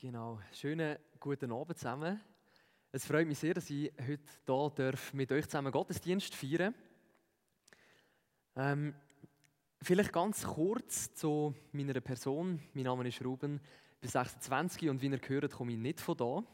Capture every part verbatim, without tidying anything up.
Genau, schönen guten Abend zusammen. Es freut mich sehr, dass ich heute hier darf mit euch zusammen Gottesdienst feiern ähm, Vielleicht ganz kurz zu meiner Person. Mein Name ist Ruben, ich bin sechsundzwanzig und wie ihr hört, komme ich nicht von hier.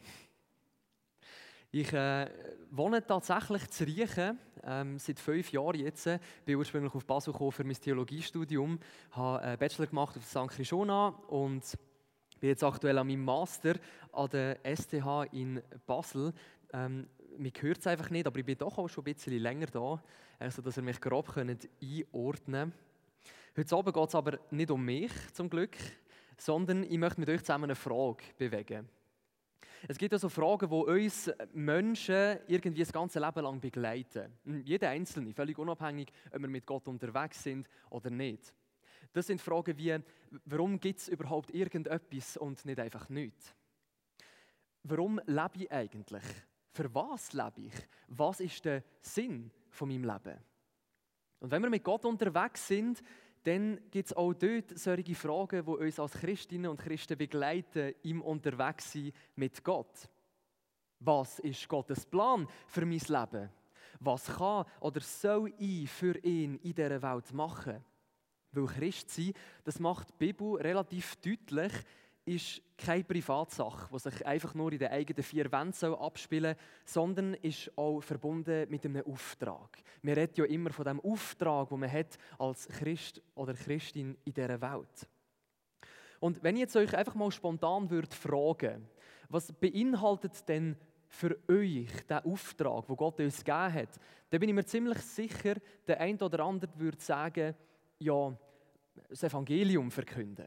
Ich äh, wohne tatsächlich zu Riechen, ähm, seit fünf Jahren jetzt. Ich bin ursprünglich auf Basel gekommen für mein Theologiestudium, habe einen Bachelor gemacht auf Sankt Krishona und ich bin jetzt aktuell an meinem Master an der S T H in Basel. Ähm, man hört es einfach nicht, aber ich bin doch auch schon ein bisschen länger da, also dass ihr mich grob könnt einordnen könnt. Heute Abend geht es aber nicht um mich, zum Glück, sondern ich möchte mit euch zusammen eine Frage bewegen. Es gibt also Fragen, die uns Menschen irgendwie das ganze Leben lang begleiten. Jeder Einzelne, völlig unabhängig, ob wir mit Gott unterwegs sind oder nicht. Das sind Fragen wie, warum gibt es überhaupt irgendetwas und nicht einfach nichts? Warum lebe ich eigentlich? Für was lebe ich? Was ist der Sinn von meinem Leben? Und wenn wir mit Gott unterwegs sind, dann gibt es auch dort solche Fragen, die uns als Christinnen und Christen begleiten im Unterwegssein mit Gott. Was ist Gottes Plan für mein Leben? Was kann oder soll ich für ihn in dieser Welt machen? Weil Christ sein, das macht die Bibel relativ deutlich, ist keine Privatsache, die sich einfach nur in den eigenen vier Wänden abspielen soll, sondern ist auch verbunden mit einem Auftrag. Wir reden ja immer von dem Auftrag, den man hat als Christ oder Christin in dieser Welt. Und wenn ich jetzt euch einfach mal spontan würde fragen, was beinhaltet denn für euch der Auftrag, den Gott uns gegeben hat, dann bin ich mir ziemlich sicher, der eine oder andere würde sagen, ja, das Evangelium verkünden.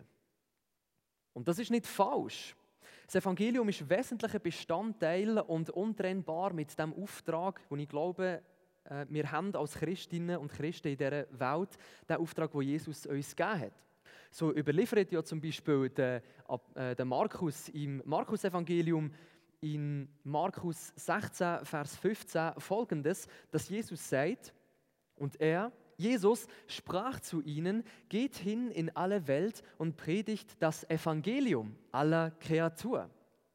Und das ist nicht falsch. Das Evangelium ist ein wesentlicher Bestandteil und untrennbar mit dem Auftrag, den ich glaube, wir haben als Christinnen und Christen in dieser Welt, den Auftrag, den Jesus uns gegeben hat. So überliefert ja zum Beispiel der, der Markus im Markus-Evangelium in Markus sechzehn, Vers fünfzehn folgendes, dass Jesus sagt, und er, Jesus, sprach zu ihnen, geht hin in alle Welt und predigt das Evangelium aller Kreatur.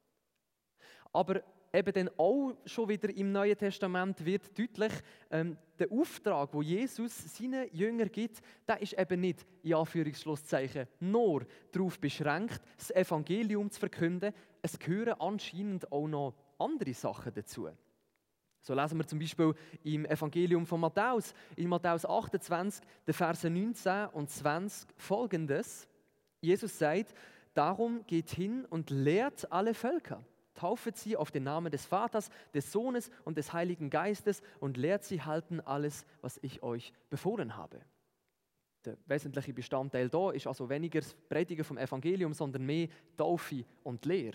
Aber eben dann auch schon wieder im Neuen Testament wird deutlich, ähm, der Auftrag, wo Jesus seinen Jüngern gibt, der ist eben nicht, in Anführungsschlusszeichen, nur darauf beschränkt, das Evangelium zu verkünden. Es gehören anscheinend auch noch andere Sachen dazu. So lesen wir zum Beispiel im Evangelium von Matthäus, in Matthäus achtundzwanzig, die Verse neunzehn und zwanzig folgendes. Jesus sagt, darum geht hin und lehrt alle Völker. Taufet sie auf den Namen des Vaters, des Sohnes und des Heiligen Geistes und lehrt sie halten alles, was ich euch befohlen habe. Der wesentliche Bestandteil da ist also weniger das Predigen vom Evangelium, sondern mehr Taufe und Lehre.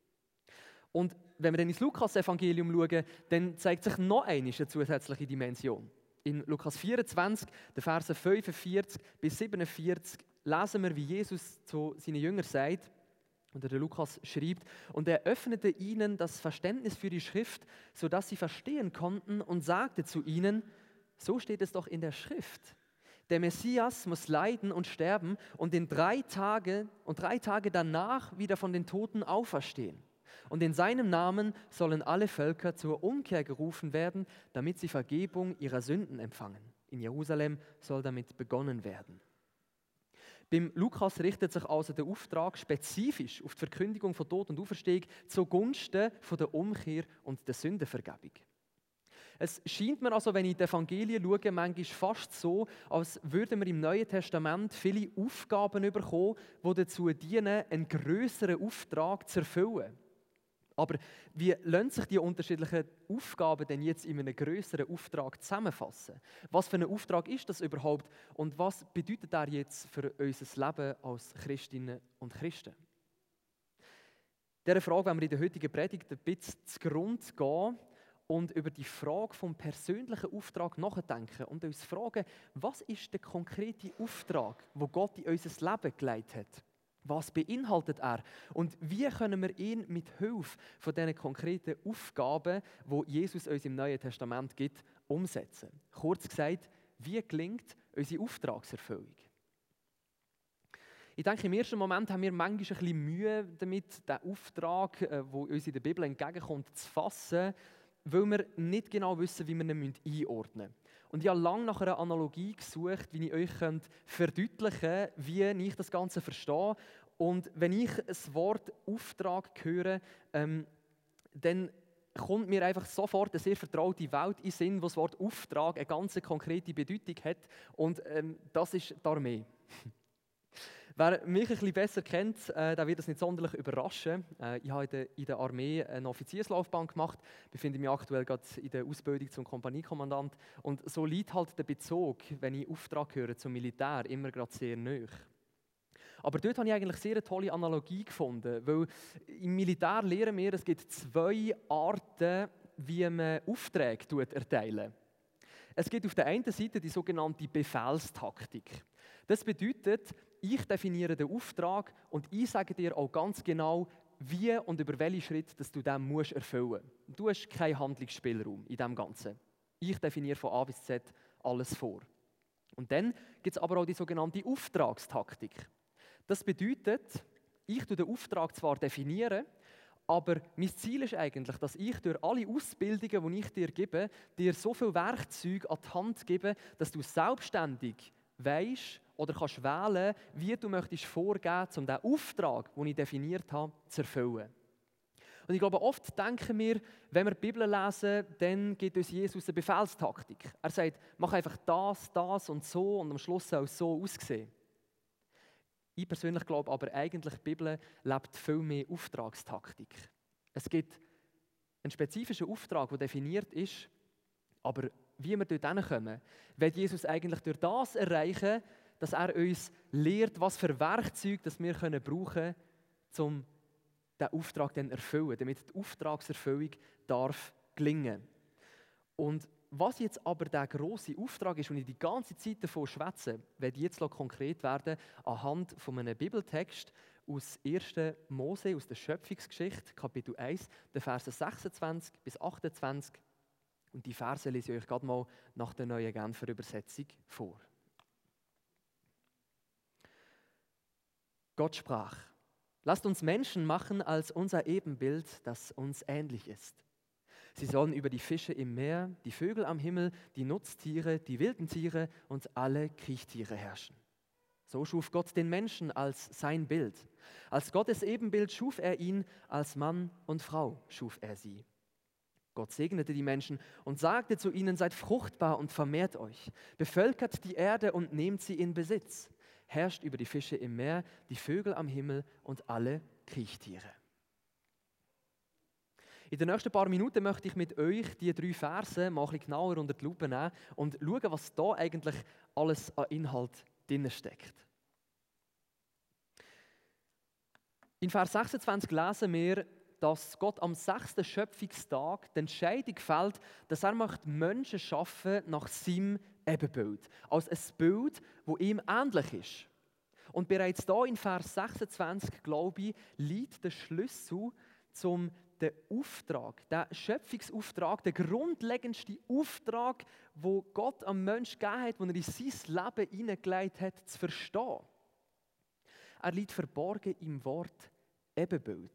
Und wenn wir dann ins Lukas-Evangelium schauen, dann zeigt sich noch eine zusätzliche Dimension. In Lukas vierundzwanzig, die Verse fünfundvierzig bis siebenundvierzig, lesen wir, wie Jesus zu seinen Jüngern sagt, oder der Lukas schreibt, und er öffnete ihnen das Verständnis für die Schrift, sodass sie verstehen konnten und sagte zu ihnen, so steht es doch in der Schrift. Der Messias muss leiden und sterben und in drei Tage und drei Tage danach wieder von den Toten auferstehen. Und in seinem Namen sollen alle Völker zur Umkehr gerufen werden, damit sie Vergebung ihrer Sünden empfangen. In Jerusalem soll damit begonnen werden. Beim Lukas richtet sich also der Auftrag spezifisch auf die Verkündigung von Tod und Auferstehung zugunsten von der Umkehr und der Sündenvergebung. Es scheint mir also, wenn ich die Evangelien schaue, manchmal fast so, als würden wir im Neuen Testament viele Aufgaben bekommen, die dazu dienen, einen grösseren Auftrag zu erfüllen. Aber wie lassen sich die unterschiedlichen Aufgaben denn jetzt in einem grösseren Auftrag zusammenfassen? Was für ein Auftrag ist das überhaupt und was bedeutet er jetzt für unser Leben als Christinnen und Christen? Dieser Frage wollen wir in der heutigen Predigt ein bisschen zugrunde gehen und über die Frage vom persönlichen Auftrag nachdenken und uns fragen, was ist der konkrete Auftrag, wo Gott in unser Leben gelegt hat? Was beinhaltet er? Und wie können wir ihn mit Hilfe von diesen konkreten Aufgaben, die Jesus uns im Neuen Testament gibt, umsetzen? Kurz gesagt, wie gelingt unsere Auftragserfüllung? Ich denke, im ersten Moment haben wir manchmal ein bisschen Mühe damit, den Auftrag, der uns in der Bibel entgegenkommt, zu fassen, weil wir nicht genau wissen, wie wir ihn einordnen müssen. Und ich habe lange nach einer Analogie gesucht, wie ich euch verdeutlichen könnte, wie ich das Ganze verstehe. Und wenn ich das Wort Auftrag höre, ähm, dann kommt mir einfach sofort eine sehr vertraute Welt in den Sinn, wo das Wort Auftrag eine ganz konkrete Bedeutung hat. Und ähm, das ist die Armee. Wer mich ein bisschen besser kennt, äh, der wird das nicht sonderlich überraschen. Äh, ich habe in der, in der Armee eine Offizierslaufbahn gemacht, befinde mich aktuell gerade in der Ausbildung zum Kompaniekommandant. Und so liegt halt der Bezug, wenn ich Auftrag höre zum Militär, immer gerade sehr nahe. Aber dort habe ich eigentlich sehr eine tolle Analogie gefunden, weil im Militär lernen wir, es gibt zwei Arten, wie man Aufträge erteilen. Es gibt auf der einen Seite die sogenannte Befehlstaktik. Das bedeutet, ich definiere den Auftrag und ich sage dir auch ganz genau, wie und über welchen Schritt dass du den musst erfüllen musst. Du hast keinen Handlungsspielraum in dem Ganzen. Ich definiere von A bis Z alles vor. Und dann gibt es aber auch die sogenannte Auftragstaktik. Das bedeutet, ich tue den Auftrag zwar definieren, aber mein Ziel ist eigentlich, dass ich durch alle Ausbildungen, die ich dir gebe, dir so viel Werkzeuge an die Hand gebe, dass du selbstständig weisst oder kannst wählen, wie du möchtest vorgehen, um diesen Auftrag, den ich definiert habe, zu erfüllen. Und ich glaube, oft denken wir, wenn wir die Bibel lesen, dann gibt uns Jesus eine Befehlstaktik. Er sagt, mach einfach das, das und so und am Schluss soll es so aussehen. Ich persönlich glaube aber eigentlich, die Bibel lebt viel mehr Auftragstaktik. Es gibt einen spezifischen Auftrag, der definiert ist, aber wie wir dort hinkommen, will Jesus eigentlich durch das erreichen, dass er uns lehrt, was für Werkzeuge das wir können brauchen können, um diesen Auftrag dann zu erfüllen, damit die Auftragserfüllung darf gelingen. Und was jetzt aber der grosse Auftrag ist, und ich die ganze Zeit davon schwätze, werde jetzt konkret werden anhand von einem Bibeltext aus ersten Mose, aus der Schöpfungsgeschichte, Kapitel eins, der Verse sechsundzwanzig bis achtundzwanzig. Und die Verse lese ich euch gerade mal nach der neuen Genfer Übersetzung vor. Gott sprach: Lasst uns Menschen machen als unser Ebenbild, das uns ähnlich ist. Sie sollen über die Fische im Meer, die Vögel am Himmel, die Nutztiere, die wilden Tiere und alle Kriechtiere herrschen. So schuf Gott den Menschen als sein Bild. Als Gottes Ebenbild schuf er ihn, als Mann und Frau schuf er sie. Gott segnete die Menschen und sagte zu ihnen: Seid fruchtbar und vermehrt euch, bevölkert die Erde und nehmt sie in Besitz, herrscht über die Fische im Meer, die Vögel am Himmel und alle Kriechtiere. In den nächsten paar Minuten möchte ich mit euch die drei Verse mal ein bisschen genauer unter die Lupe nehmen und schauen, was da eigentlich alles an Inhalt drin steckt. In Vers sechsundzwanzig lesen wir, dass Gott am sechsten Schöpfungstag die Entscheidung fällt, dass er Menschen schaffen nach seinem Ebenbild. Als ein Bild, das ihm ähnlich ist. Und bereits da in Vers sechsundzwanzig, glaube ich, liegt der Schlüssel zum den Auftrag, der Schöpfungsauftrag, der grundlegendste Auftrag, wo Gott am Menschen gegeben hat, den er in sein Leben hineingelegt hat, zu verstehen. Er liegt verborgen im Wort Ebenbild.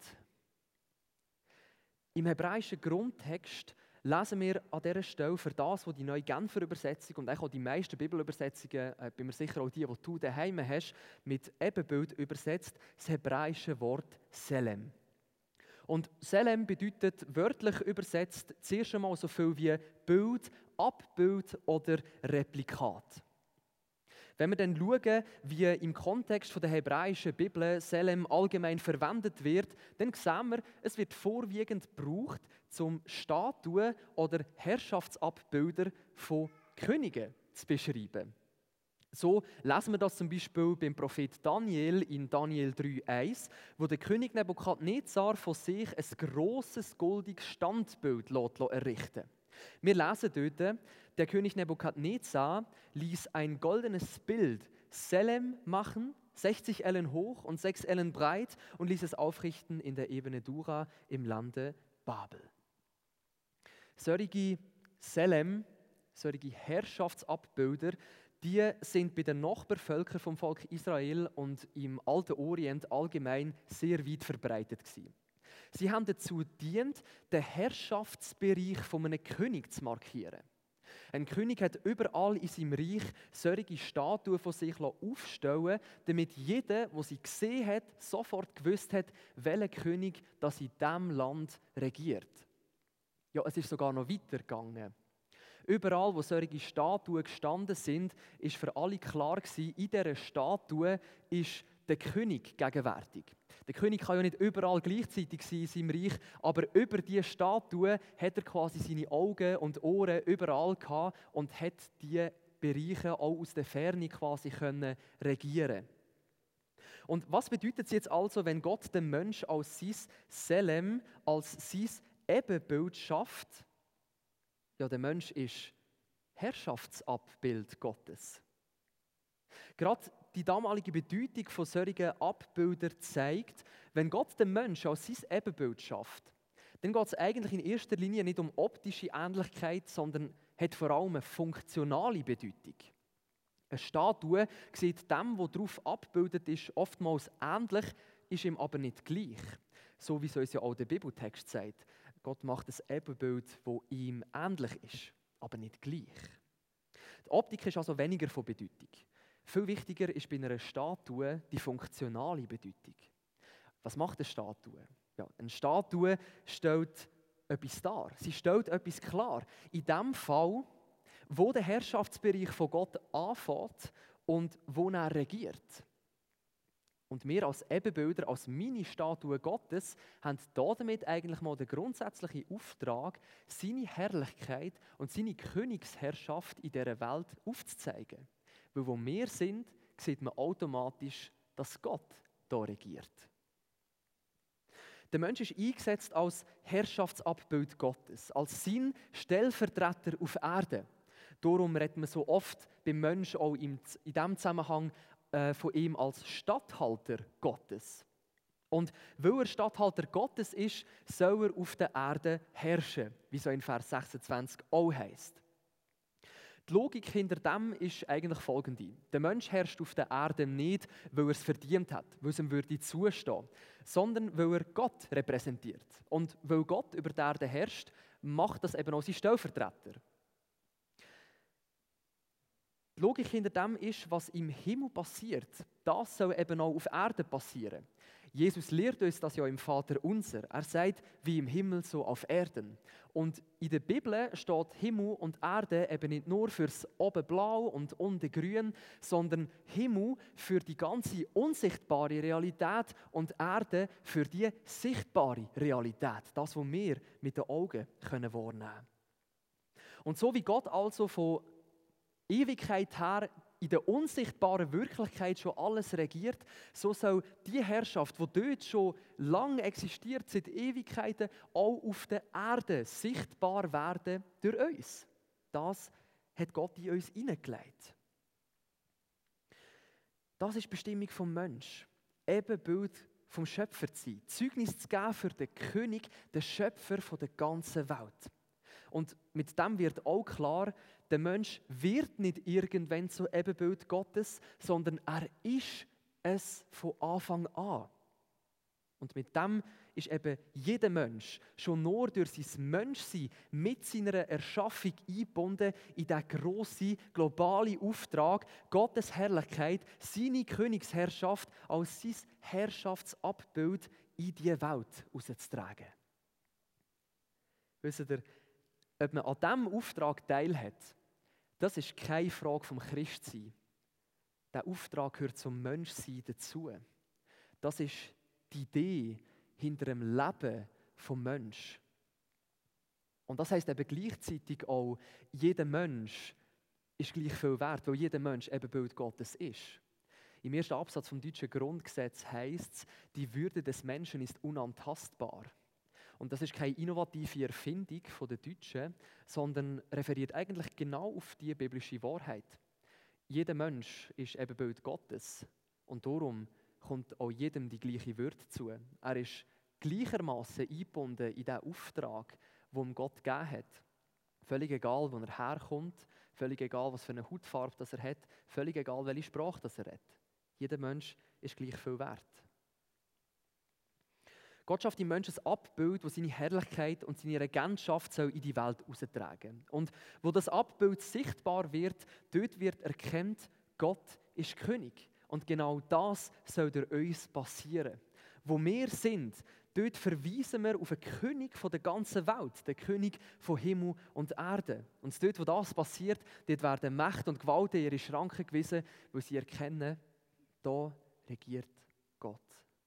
Im hebräischen Grundtext lesen wir an dieser Stelle für das, was die neue Genfer Übersetzung und auch die meisten Bibelübersetzungen, äh, bin mir sicher auch die, die du daheim hast, mit Ebenbild übersetzt, das hebräische Wort Selem. Und Selem bedeutet wörtlich übersetzt zuerst einmal so viel wie Bild, Abbild oder Replikat. Wenn wir dann schauen, wie im Kontext der hebräischen Bibel Selem allgemein verwendet wird, dann sehen wir, es wird vorwiegend gebraucht, um Statuen oder Herrschaftsabbilder von Königen zu beschreiben. So lesen wir das zum Beispiel beim Prophet Daniel in Daniel drei eins, wo der König Nebukadnezar von sich ein grosses goldiges Standbild errichten lässt. Wir lesen dort, der König Nebukadnezar ließ ein goldenes Bild Selem machen, sechzig Ellen hoch und sechs Ellen breit, und ließ es aufrichten in der Ebene Dura im Lande Babel. Solche Selem, solche Herrschaftsabbilder, die sind bei den Nachbarvölkern vom Volk Israel und im Alten Orient allgemein sehr weit verbreitet gewesen. Sie haben dazu gedient, den Herrschaftsbereich von einem König zu markieren. Ein König hat überall in seinem Reich solche Statuen von sich aufstellen, damit jeder, der sie gesehen hat, sofort gewusst hat, welcher König das in diesem Land regiert. Ja, es ist sogar noch weitergegangen. Überall, wo solche Statuen gestanden sind, ist für alle klar gewesen, in dieser Statue ist der König gegenwärtig. Der König kann ja nicht überall gleichzeitig sein in seinem Reich, aber über diese Statue hat er quasi seine Augen und Ohren überall gehabt und hat diese Bereiche auch aus der Ferne quasi können regieren. Und was bedeutet es jetzt also, wenn Gott den Mensch als sein Selem, als sein Ebenbild schafft? Ja, der Mensch ist Herrschaftsabbild Gottes. Gerade die damalige Bedeutung von solchen Abbildern zeigt, wenn Gott den Menschen als sein Ebenbild schafft, dann geht es eigentlich in erster Linie nicht um optische Ähnlichkeit, sondern hat vor allem eine funktionale Bedeutung. Eine Statue sieht dem, was darauf abgebildet ist, oftmals ähnlich, ist ihm aber nicht gleich. So wie es uns ja auch der Bibeltext sagt. Gott macht ein Ebenbild, das ihm ähnlich ist, aber nicht gleich. Die Optik ist also weniger von Bedeutung. Viel wichtiger ist bei einer Statue die funktionale Bedeutung. Was macht eine Statue? Ja, eine Statue stellt etwas dar. Sie stellt etwas klar. In dem Fall, wo der Herrschaftsbereich von Gott anfängt und wo er regiert. Und wir als Ebenbilder, als Mini-Statue Gottes, haben damit eigentlich mal den grundsätzlichen Auftrag, seine Herrlichkeit und seine Königsherrschaft in dieser Welt aufzuzeigen. Weil wo wir sind, sieht man automatisch, dass Gott hier regiert. Der Mensch ist eingesetzt als Herrschaftsabbild Gottes, als sein Stellvertreter auf Erde. Darum redet man so oft beim Menschen auch in diesem Zusammenhang äh, von ihm als Statthalter Gottes. Und weil er Statthalter Gottes ist, soll er auf der Erde herrschen, wie so in Vers sechsundzwanzig auch heisst. Die Logik hinter dem ist eigentlich folgende. Der Mensch herrscht auf der Erde nicht, weil er es verdient hat, weil es ihm würde zustehen, sondern weil er Gott repräsentiert. Und weil Gott über die Erde herrscht, macht das eben auch sein Stellvertreter. Die Logik hinter dem ist, was im Himmel passiert, das soll eben auch auf Erde passieren. Jesus lehrt uns das ja im Vater unser. Er sagt, wie im Himmel, so auf Erden. Und in der Bibel steht Himmel und Erde eben nicht nur fürs oben blau und unten grün, sondern Himmel für die ganze unsichtbare Realität und Erde für die sichtbare Realität. Das, was wir mit den Augen können wahrnehmen können. Und so wie Gott also von Ewigkeit her in der unsichtbaren Wirklichkeit schon alles regiert, so soll die Herrschaft, die dort schon lange existiert, seit Ewigkeiten, auch auf der Erde sichtbar werden durch uns. Das hat Gott in uns hineingelegt. Das ist die Bestimmung vom Menschen. Ebenbild vom Schöpfer zu sein. Zeugnis zu geben für den König, den Schöpfer der ganzen Welt. Und mit dem wird auch klar, der Mensch wird nicht irgendwann so Ebenbild Gottes, sondern er ist es von Anfang an. Und mit dem ist eben jeder Mensch schon nur durch sein Menschsein mit seiner Erschaffung eingebunden in den grossen, globalen Auftrag, Gottes Herrlichkeit, seine Königsherrschaft als sein Herrschaftsabbild in diese Welt herauszutragen. Wisst ihr, ob man an diesem Auftrag teilhat, das ist keine Frage vom Christsein. Der Auftrag gehört zum Menschsein dazu. Das ist die Idee hinter dem Leben vom Menschen. Und das heisst eben gleichzeitig auch, jeder Mensch ist gleich viel wert, weil jeder Mensch eben Bild Gottes ist. Im ersten Absatz vom deutschen Grundgesetz heisst es, die Würde des Menschen ist unantastbar. Und das ist keine innovative Erfindung der Deutschen, sondern referiert eigentlich genau auf die biblische Wahrheit. Jeder Mensch ist eben Bild Gottes und darum kommt auch jedem die gleiche Würde zu. Er ist gleichermaßen eingebunden in den Auftrag, den ihm Gott gegeben hat. Völlig egal, wo er herkommt, völlig egal, was für eine Hautfarbe das er hat, völlig egal, welche Sprache das er hat. Jeder Mensch ist gleich viel wert. Gott schafft im Menschen ein Abbild, das seine Herrlichkeit und seine Regentschaft in die Welt heraustragen soll. Und wo das Abbild sichtbar wird, dort wird erkannt, Gott ist König. Und genau das soll durch uns passieren. Wo wir sind, dort verweisen wir auf den König der ganzen Welt, den König von Himmel und Erde. Und dort, wo das passiert, dort werden Mächte und Gewalten in ihre Schranken gewiesen, weil sie erkennen, da regiert Gott.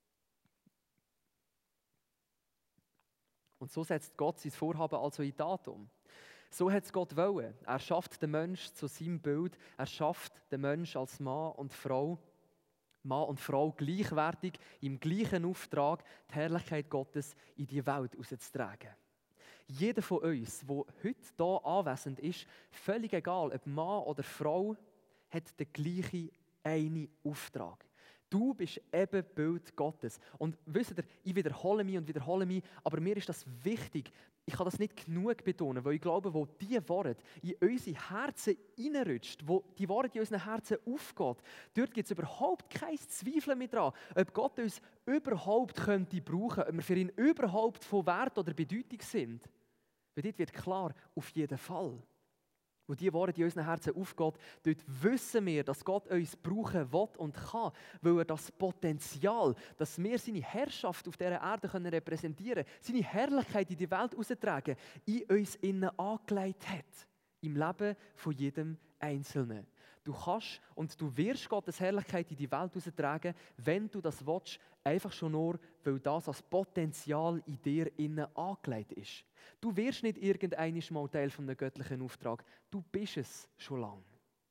Und so setzt Gott sein Vorhaben also in Tat um. So hat es Gott wollen. Er schafft den Menschen zu seinem Bild. Er schafft den Menschen als Mann und Frau. Mann und Frau gleichwertig, im gleichen Auftrag, die Herrlichkeit Gottes in die Welt herauszutragen. Jeder von uns, der heute hier anwesend ist, völlig egal, ob Mann oder Frau, hat den gleichen einen Auftrag. Du bist eben Bild Gottes. Und wisst ihr, ich wiederhole mich und wiederhole mich, aber mir ist das wichtig. Ich kann das nicht genug betonen, weil ich glaube, wo diese Worte in unsere Herzen reinrutscht, wo die Worte in unseren Herzen aufgeht, dort gibt es überhaupt kein Zweifel mehr dran, ob Gott uns überhaupt könnte brauchen, ob wir für ihn überhaupt von Wert oder Bedeutung sind. Weil dort wird klar, auf jeden Fall. Wo diese Worte in unseren Herzen aufgehen, dort wissen wir, dass Gott uns brauchen will und kann, weil er das Potenzial, dass wir seine Herrschaft auf dieser Erde repräsentieren können, seine Herrlichkeit in die Welt heraustragen, in uns innen angelegt hat. Im Leben von jedem Einzelnen. Du kannst und du wirst Gottes Herrlichkeit in die Welt heraustragen, wenn du das willst, einfach schon nur, weil das als Potenzial in dir innen angelegt ist. Du wirst nicht irgendeinmal mal Teil von einem göttlichen Auftrag. Du bist es schon lange.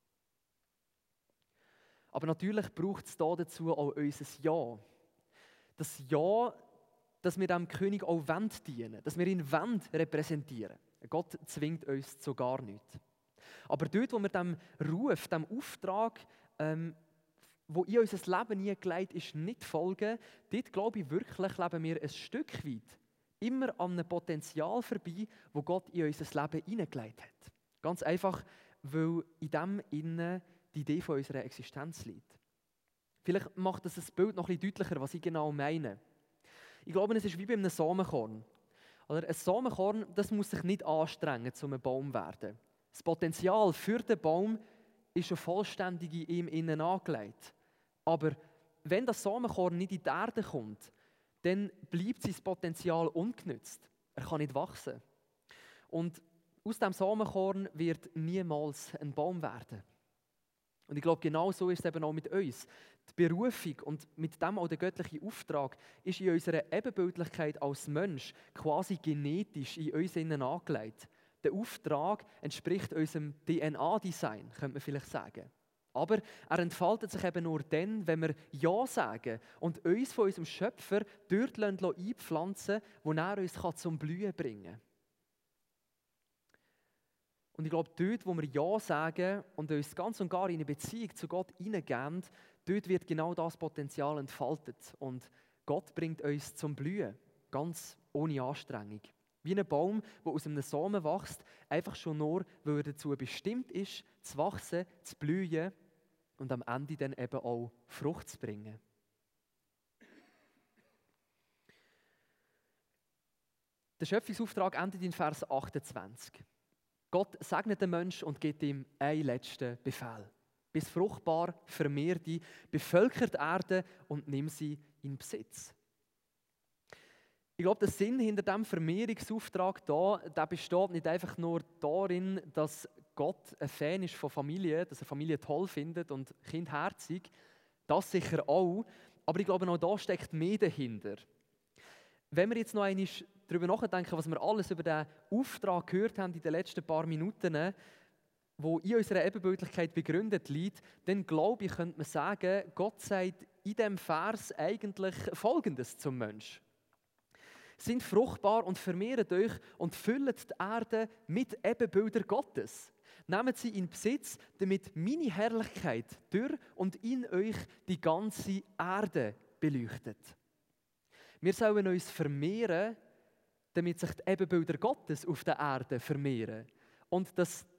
Aber natürlich braucht es da dazu auch unser Ja. Das Ja, dass wir dem König auch dienen wollen, dass wir ihn repräsentieren wollen. Gott zwingt uns zu gar nichts. Aber dort, wo wir dem Ruf, dem Auftrag, ähm, wo in unser Leben nie gelegt ist, nicht folgen, dort glaube ich wirklich, leben wir ein Stück weit immer an einem Potenzial vorbei, das Gott in unser Leben hineingelegt hat. Ganz einfach, weil in dem innen die Idee von unserer Existenz liegt. Vielleicht macht das das Bild noch ein bisschen deutlicher, was ich genau meine. Ich glaube, es ist wie bei einem Samenkorn. Oder ein Samenkorn, das muss sich nicht anstrengen, um ein Baum zu werden. Das Potenzial für den Baum ist schon vollständig in ihm innen angelegt. Aber wenn das Samenkorn nicht in die Erde kommt, dann bleibt sein Potenzial ungenützt. Er kann nicht wachsen. Und aus diesem Samenkorn wird niemals ein Baum werden. Und ich glaube, genau so ist es eben auch mit uns. Die Berufung und mit dem auch der göttliche Auftrag ist in unserer Ebenbildlichkeit als Mensch quasi genetisch in uns innen angelegt. Der Auftrag entspricht unserem D N A-Design, könnte man vielleicht sagen. Aber er entfaltet sich eben nur dann, wenn wir Ja sagen und uns von unserem Schöpfer dort einpflanzen lassen, wo er uns zum Blühen bringen kann. Und ich glaube, dort, wo wir Ja sagen und uns ganz und gar in eine Beziehung zu Gott hineingeben, dort wird genau das Potenzial entfaltet. Und Gott bringt uns zum Blühen, ganz ohne Anstrengung. Wie ein Baum, der aus einem Samen wächst, einfach schon nur, weil er dazu bestimmt ist, zu wachsen, zu blühen und am Ende dann eben auch Frucht zu bringen. Der Schöpfungsauftrag endet in Vers achtundzwanzig. Gott segnet den Menschen und gibt ihm einen letzten Befehl. Bist fruchtbar, vermehr dich, bevölkert die Erde und nimm sie in Besitz. Ich glaube, der Sinn hinter diesem Vermehrungsauftrag da, der besteht nicht einfach nur darin, dass Gott ein Fan ist von Familie, dass er Familie toll findet und kindherzig. Das sicher auch. Aber ich glaube, auch da steckt mehr dahinter. Wenn wir jetzt noch einmal darüber nachdenken, was wir alles über diesen Auftrag gehört haben in den letzten paar Minuten, wo in unserer Ebenbildlichkeit begründet liegt, dann glaube ich, könnte man sagen, Gott sagt in diesem Vers eigentlich Folgendes zum Menschen. Sind fruchtbar und vermehrt euch und füllt die Erde mit Ebenbildern Gottes. Nehmt sie in Besitz, damit meine Herrlichkeit durch und in euch die ganze Erde beleuchtet. Wir sollen uns vermehren, damit sich die Ebenbilder Gottes auf der Erde vermehren. Und dass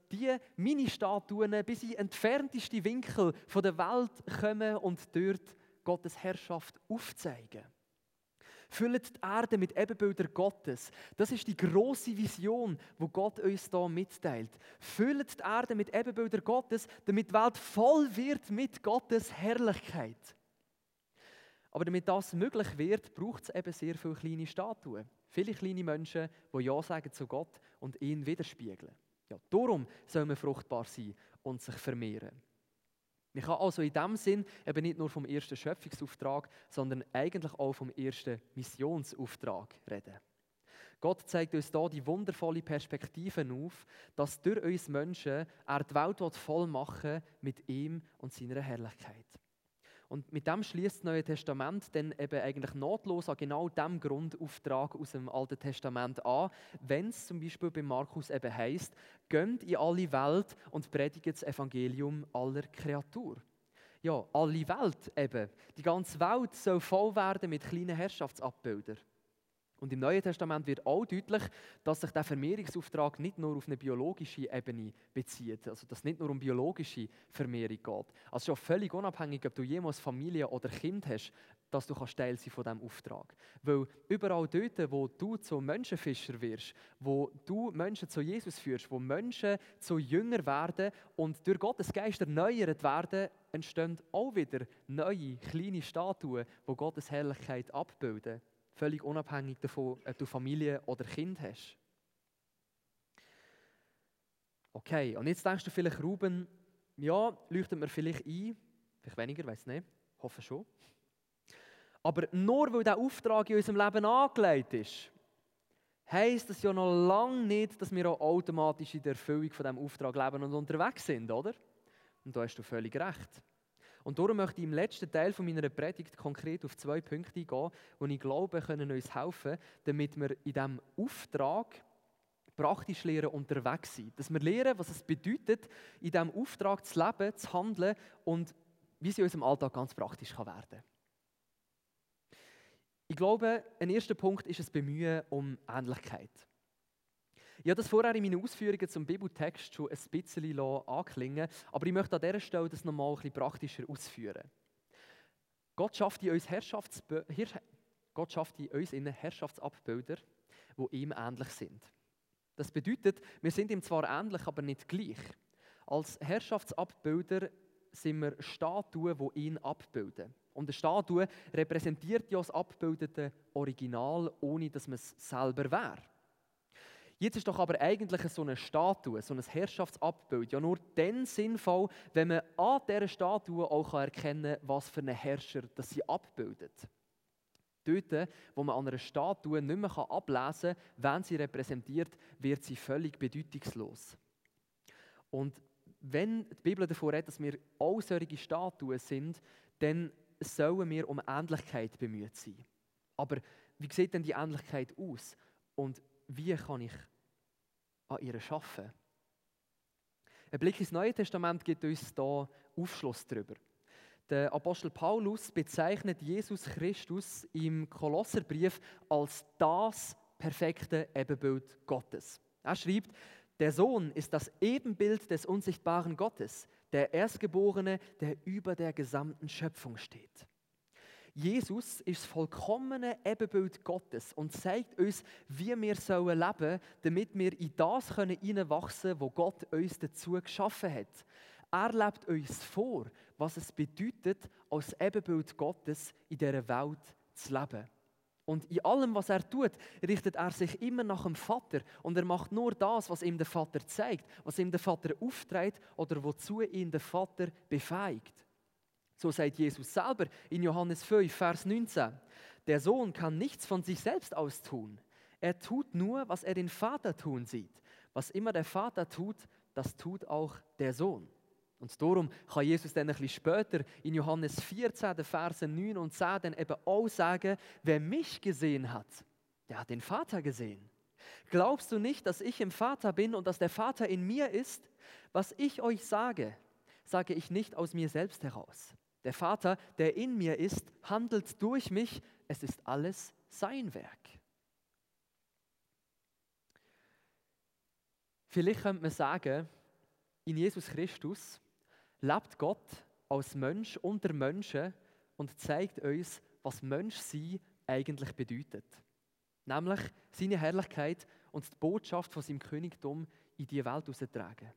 die Mini-Statuen bis in entfernteste Winkel von der Welt kommen und dort Gottes Herrschaft aufzeigen. Füllt die Erde mit Ebenbildern Gottes. Das ist die grosse Vision, wo Gott uns hier mitteilt. Füllt die Erde mit Ebenbildern Gottes, damit die Welt voll wird mit Gottes Herrlichkeit. Aber damit das möglich wird, braucht es eben sehr viele kleine Statuen. Viele kleine Menschen, die Ja sagen zu Gott und ihn widerspiegeln. Ja, darum soll man fruchtbar sein und sich vermehren. Man kann also in diesem Sinn eben nicht nur vom ersten Schöpfungsauftrag, sondern eigentlich auch vom ersten Missionsauftrag reden. Gott zeigt uns hier die wundervolle Perspektive auf, dass durch uns Menschen er die Welt voll machen will mit ihm und seiner Herrlichkeit. Und mit dem schließt das Neue Testament dann eben eigentlich nahtlos an genau diesem Grundauftrag aus dem Alten Testament an, wenn es zum Beispiel bei Markus eben heisst, geht in alle Welt und predigt das Evangelium aller Kreatur. Ja, alle Welt eben. Die ganze Welt soll voll werden mit kleinen Herrschaftsabbilder. Und im Neuen Testament wird auch deutlich, dass sich der Vermehrungsauftrag nicht nur auf eine biologische Ebene bezieht, also dass es nicht nur um biologische Vermehrung geht. Also schon völlig unabhängig, ob du jemals Familie oder Kind hast, dass du kannst Teil sein von diesem Auftrag. Weil überall dort, wo du zu Menschenfischer wirst, wo du Menschen zu Jesus führst, wo Menschen zu Jünger werden und durch Gottes Geist erneuert werden, entstehen auch wieder neue, kleine Statuen, die Gottes Herrlichkeit abbilden. Völlig unabhängig davon, ob du Familie oder Kind hast. Okay, und jetzt denkst du vielleicht, Ruben, ja, leuchtet mir vielleicht ein, vielleicht weniger, weiß nicht, hoffe schon. Aber nur weil dieser Auftrag in unserem Leben angelegt ist, heisst das ja noch lange nicht, dass wir auch automatisch in der Erfüllung von diesem Auftrag leben und unterwegs sind, oder? Und da hast du völlig recht. Und darum möchte ich im letzten Teil von meiner Predigt konkret auf zwei Punkte eingehen, die ich glaube, können uns helfen, damit wir in diesem Auftrag praktisch lernen, unterwegs sind. Dass wir lernen, was es bedeutet, in diesem Auftrag zu leben, zu handeln und wie sie in unserem Alltag ganz praktisch werden kann. Ich glaube, ein erster Punkt ist das Bemühen um Ähnlichkeit. Ich habe das vorher in meinen Ausführungen zum Bibeltext schon ein bisschen anklingen lassen, aber ich möchte an dieser Stelle das nochmal ein bisschen praktischer ausführen. Gott schafft in uns, Herrschaftsbe- Herr- Gott schafft in uns innen Herrschaftsabbilder, die ihm ähnlich sind. Das bedeutet, wir sind ihm zwar ähnlich, aber nicht gleich. Als Herrschaftsabbilder sind wir Statuen, die ihn abbilden. Und eine Statue repräsentiert ja das abgebildete Original, ohne dass man es selber wäre. Jetzt ist doch aber eigentlich so eine Statue, so ein Herrschaftsabbild, ja nur dann sinnvoll, wenn man an dieser Statue auch erkennen kann, was für einen Herrscher das sie abbildet. Dort, wo man an einer Statue nicht mehr ablesen kann, wen sie repräsentiert, wird sie völlig bedeutungslos. Und wenn die Bibel davon redet, dass wir auch solche Statuen sind, dann sollen wir um Ähnlichkeit bemüht sein. Aber wie sieht denn die Ähnlichkeit aus? Und wie kann ich an ihr arbeiten? Ein Blick ins Neue Testament gibt uns da Aufschluss darüber. Der Apostel Paulus bezeichnet Jesus Christus im Kolosserbrief als das perfekte Ebenbild Gottes. Er schreibt, der Sohn ist das Ebenbild des unsichtbaren Gottes, der Erstgeborene, der über der gesamten Schöpfung steht. Jesus ist das vollkommene Ebenbild Gottes und zeigt uns, wie wir sollen leben, damit wir in das hineinwachsen können, wo Gott uns dazu geschaffen hat. Er lebt uns vor, was es bedeutet, als Ebenbild Gottes in dieser Welt zu leben. Und in allem, was er tut, richtet er sich immer nach dem Vater. Und er macht nur das, was ihm der Vater zeigt, was ihm der Vater aufträgt oder wozu ihn der Vater befähigt. So sagt Jesus selber in Johannes fünf, Vers neunzehn. Der Sohn kann nichts von sich selbst aus tun. Er tut nur, was er den Vater tun sieht. Was immer der Vater tut, das tut auch der Sohn. Und darum kann Jesus dann ein bisschen später in Johannes vierzehn, Verse neun und zehn dann eben auch sagen, wer mich gesehen hat, der hat den Vater gesehen. Glaubst du nicht, dass ich im Vater bin und dass der Vater in mir ist? Was ich euch sage, sage ich nicht aus mir selbst heraus. Der Vater, der in mir ist, handelt durch mich. Es ist alles sein Werk. Vielleicht könnte man sagen, in Jesus Christus lebt Gott als Mensch unter Menschen und zeigt uns, was Menschsein eigentlich bedeutet. Nämlich seine Herrlichkeit und die Botschaft von seinem Königtum in die Welt hinauszutragen.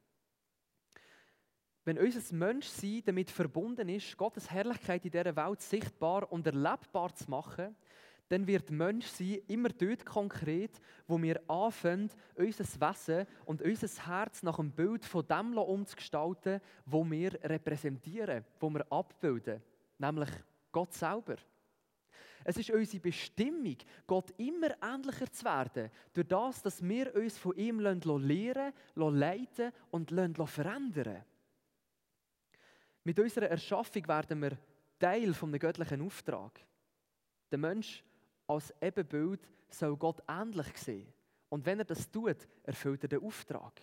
Wenn unser Menschsein damit verbunden ist, Gottes Herrlichkeit in dieser Welt sichtbar und erlebbar zu machen, dann wird Menschsein immer dort konkret, wo wir anfangen, unser Wesen und unser Herz nach dem Bild von dem umzugestalten, wo wir repräsentieren, wo wir abbilden, nämlich Gott selber. Es ist unsere Bestimmung, Gott immer ähnlicher zu werden, durch das, dass wir uns von ihm lehren, leiten und verändern. Mit unserer Erschaffung werden wir Teil eines göttlichen Auftrags. Der Mensch als Ebenbild soll Gott ähnlich sehen. Und wenn er das tut, erfüllt er den Auftrag.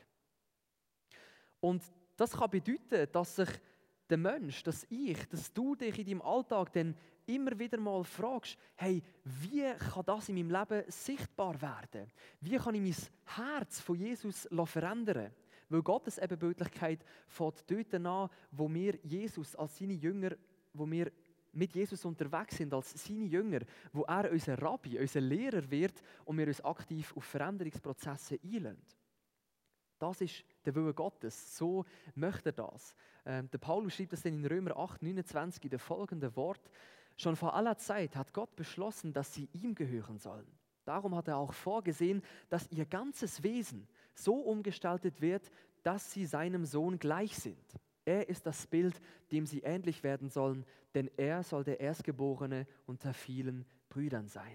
Und das kann bedeuten, dass sich der Mensch, dass ich, dass du dich in deinem Alltag dann immer wieder mal fragst, hey, wie kann das in meinem Leben sichtbar werden? Wie kann ich mein Herz von Jesus verändern? Weil Gottes Ebenbildlichkeit fängt dort an, wo wir Jesus als seine Jünger, wo wir mit Jesus unterwegs sind, als seine Jünger, wo er unser Rabbi, unser Lehrer wird und wir uns aktiv auf Veränderungsprozesse einlassen. Das ist der Wille Gottes, so möchte er das. Ähm, der Paulus schreibt das dann in Römer acht, neunundzwanzig in den folgenden Wort: Schon vor aller Zeit hat Gott beschlossen, dass sie ihm gehören sollen. Darum hat er auch vorgesehen, dass ihr ganzes Wesen so umgestaltet wird, dass sie seinem Sohn gleich sind. Er ist das Bild, dem sie ähnlich werden sollen, denn er soll der Erstgeborene unter vielen Brüdern sein.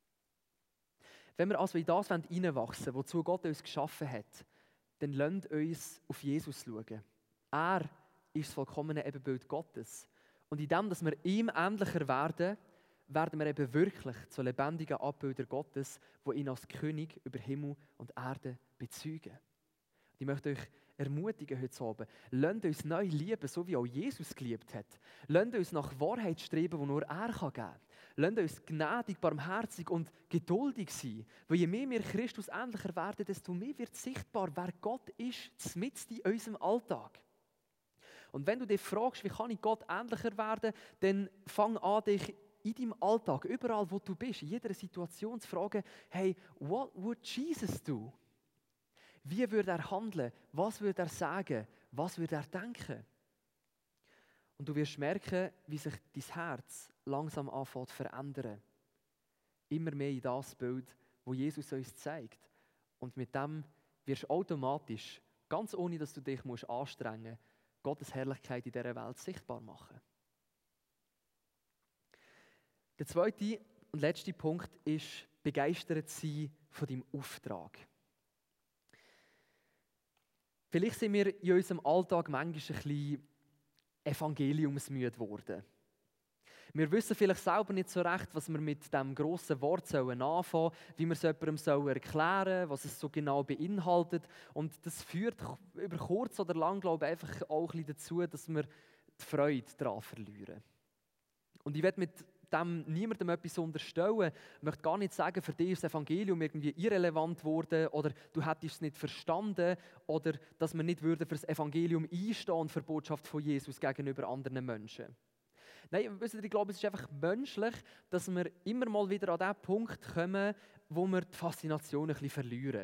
Wenn wir also in das hineinwachsen wollen, wozu Gott uns geschaffen hat, dann lasst uns auf Jesus schauen. Er ist das vollkommene Ebenbild Gottes. Und in dem, dass wir ihm ähnlicher werden, werden wir eben wirklich zu lebendigen Abbildern Gottes, die ihn als König über Himmel und Erde bezeugen. Ich möchte euch ermutigen heute Abend. Lasst uns neu lieben, so wie auch Jesus geliebt hat. Lasst uns nach Wahrheit streben, die nur er geben kann. Lasst uns gnädig, barmherzig und geduldig sein. Weil je mehr wir Christus ähnlicher werden, desto mehr wird sichtbar, wer Gott ist, mitten in unserem Alltag. Und wenn du dich fragst, wie kann ich Gott ähnlicher werden, dann fang an, dich in deinem Alltag, überall wo du bist, in jeder Situation zu fragen, hey, what would Jesus do? Wie würde er handeln? Was würde er sagen? Was würde er denken? Und du wirst merken, wie sich dein Herz langsam anfängt zu verändern. Immer mehr in das Bild, das Jesus uns zeigt. Und mit dem wirst du automatisch, ganz ohne dass du dich musst anstrengen musst, Gottes Herrlichkeit in dieser Welt sichtbar machen. Der zweite und letzte Punkt ist, begeistert sein von deinem Auftrag. Vielleicht sind wir in unserem Alltag manchmal ein bisschen evangeliumsmüde geworden. Wir wissen vielleicht selber nicht so recht, was wir mit diesem grossen Wort sollen anfangen, wie wir es jemandem erklären sollen, was es so genau beinhaltet. Und das führt über kurz oder lang, glaube ich, einfach auch ein bisschen dazu, dass wir die Freude daran verlieren. Und ich werde mit dem niemandem etwas unterstellen. Ich möchte gar nicht sagen, für dich ist das Evangelium irgendwie irrelevant geworden oder du hättest es nicht verstanden oder dass wir nicht würden für das Evangelium einstehen und für die Botschaft von Jesus gegenüber anderen Menschen. Nein, ich glaube, es ist einfach menschlich, dass wir immer mal wieder an den Punkt kommen, wo wir die Faszination ein bisschen verlieren.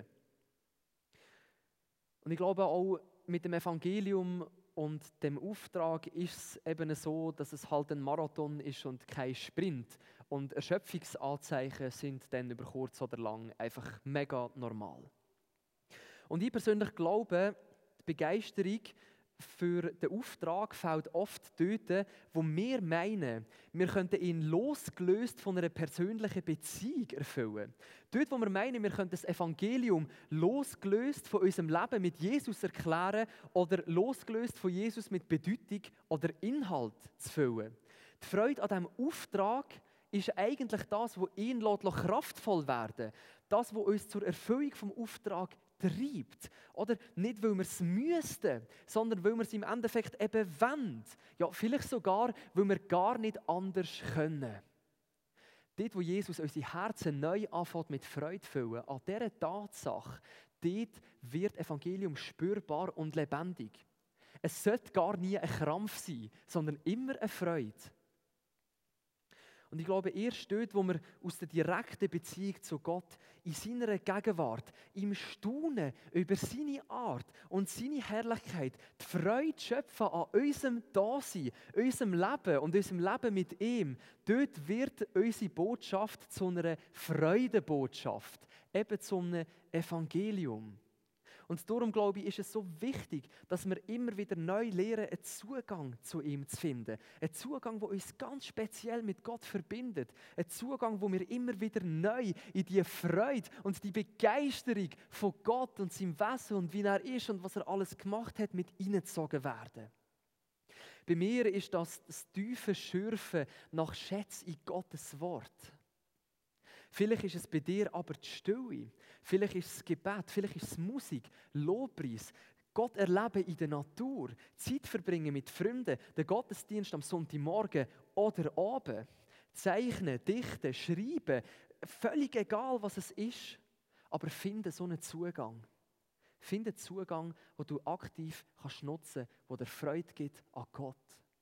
Und ich glaube auch mit dem Evangelium und dem Auftrag ist es eben so, dass es halt ein Marathon ist und kein Sprint. Und Erschöpfungsanzeichen sind dann über kurz oder lang einfach mega normal. Und ich persönlich glaube, die Begeisterung für den Auftrag fällt oft dort, wo wir meinen, wir könnten ihn losgelöst von einer persönlichen Beziehung erfüllen. Dort, wo wir meinen, wir könnten das Evangelium losgelöst von unserem Leben mit Jesus erklären oder losgelöst von Jesus mit Bedeutung oder Inhalt zu füllen. Die Freude an diesem Auftrag ist eigentlich das, was ihn kraftvoll werden lässt. Das, was uns zur Erfüllung des Auftrags treibt. Oder nicht, weil wir es müssten, sondern weil wir es im Endeffekt eben wollen. Ja, vielleicht sogar, weil wir gar nicht anders können. Dort, wo Jesus unsere Herzen neu anfängt mit Freude zu füllen, an dieser Tatsache, dort wird Evangelium spürbar und lebendig. Es sollte gar nie ein Krampf sein, sondern immer eine Freude. Und ich glaube, erst dort, wo wir aus der direkten Beziehung zu Gott, in seiner Gegenwart, im Staunen über seine Art und seine Herrlichkeit, die Freude schöpfen an unserem Dasein, unserem Leben und unserem Leben mit ihm, dort wird unsere Botschaft zu einer Freudenbotschaft, eben zu einem Evangelium. Und darum, glaube ich, ist es so wichtig, dass wir immer wieder neu lernen, einen Zugang zu ihm zu finden. Einen Zugang, der uns ganz speziell mit Gott verbindet. Ein Zugang, wo wir immer wieder neu in die Freude und die Begeisterung von Gott und seinem Wesen und wie er ist und was er alles gemacht hat, mit hineingezogen werden. Bei mir ist das das tiefe Schürfen nach Schätzen in Gottes Wort. Vielleicht ist es bei dir aber die Stille, vielleicht ist es das Gebet, vielleicht ist es Musik, Lobpreis, Gott erleben in der Natur, Zeit verbringen mit Freunden, den Gottesdienst am Sonntagmorgen oder Abend, zeichnen, dichten, schreiben, völlig egal was es ist, aber finde so einen Zugang. Finde einen Zugang, wo du aktiv kannst nutzen kannst, der dir Freude gibt an Gott.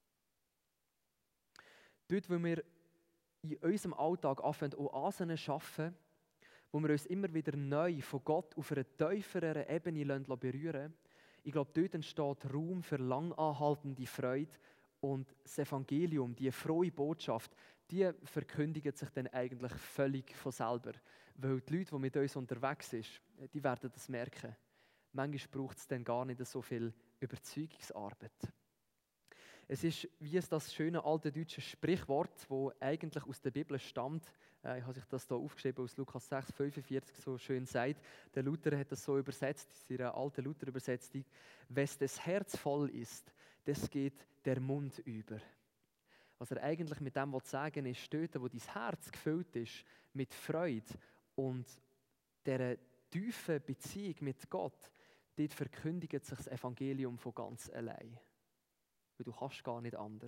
Dort, wo wir in unserem Alltag anfangen, Oasen zu schaffen, wo wir uns immer wieder neu von Gott auf einer tieferen Ebene berühren lassen. Ich glaube, dort entsteht Raum für langanhaltende Freude und das Evangelium, die frohe Botschaft, die verkündigt sich dann eigentlich völlig von selber. Weil die Leute, die mit uns unterwegs sind, die werden das merken. Manchmal braucht es dann gar nicht so viel Überzeugungsarbeit. Es ist, wie es das schöne alte deutsche Sprichwort, das eigentlich aus der Bibel stammt. Äh, ich habe sich das hier aufgeschrieben aus Lukas sechs, fünfundvierzig so schön sagt. Der Luther hat das so übersetzt, in seiner alten Luther-Übersetzung. Wes das Herz voll ist, das geht der Mund über. Was er eigentlich mit dem sagen will, ist, dort, wo dein Herz gefüllt ist mit Freude und dieser tiefen Beziehung mit Gott, dort verkündigt sich das Evangelium von ganz allein. Weil du kannst gar nicht anders.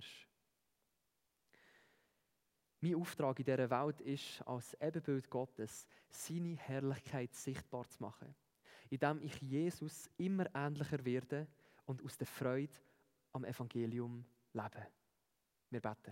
Mein Auftrag in dieser Welt ist, als Ebenbild Gottes, seine Herrlichkeit sichtbar zu machen. Indem ich Jesus immer ähnlicher werde und aus der Freude am Evangelium lebe. Wir beten.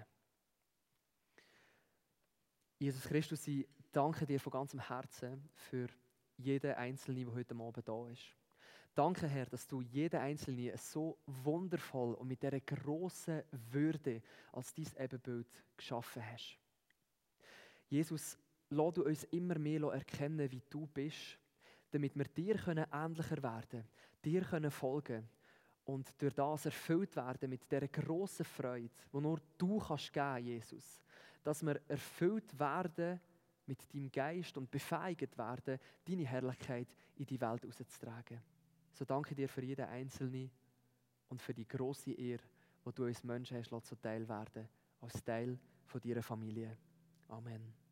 Jesus Christus, ich danke dir von ganzem Herzen für jeden Einzelnen, der heute Abend da ist. Danke, Herr, dass du jeden Einzelnen so wundervoll und mit dieser grossen Würde als dein Ebenbild geschaffen hast. Jesus, lass du uns immer mehr erkennen, wie du bist, damit wir dir ähnlicher werden können, dir folgen können und durch das erfüllt werden mit dieser grossen Freude, die nur du kannst geben, Jesus. Dass wir erfüllt werden mit deinem Geist und befähigt werden, deine Herrlichkeit in die Welt hinauszutragen. So danke dir für jeden Einzelnen und für die grosse Ehre, die du uns Menschen hast, zuteil werden, als Teil von deiner Familie. Amen.